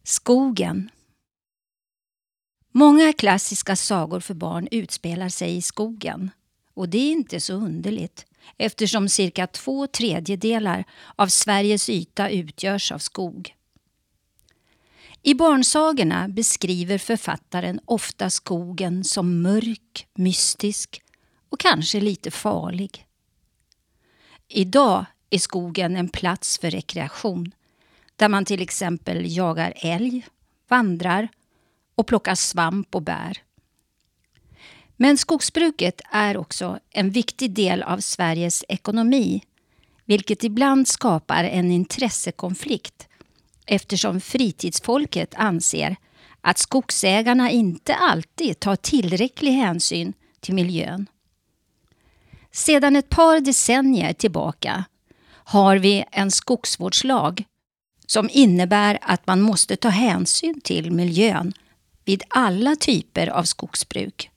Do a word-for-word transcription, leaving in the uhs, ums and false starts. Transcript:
Skogen. Många klassiska sagor för barn utspelar sig i skogen. Och det är inte så underligt eftersom cirka två tredjedelar av Sveriges yta utgörs av skog. I barnsagorna beskriver författaren ofta skogen som mörk, mystisk och kanske lite farlig. Idag är skogen en plats för rekreation där man till exempel jagar älg, vandrar och plockar svamp och bär. Men skogsbruket är också en viktig del av Sveriges ekonomi, vilket ibland skapar en intressekonflikt eftersom fritidsfolket anser att skogsägarna inte alltid tar tillräcklig hänsyn till miljön. Sedan ett par decennier tillbaka har vi en skogsvårdslag som innebär att man måste ta hänsyn till miljön vid alla typer av skogsbruk.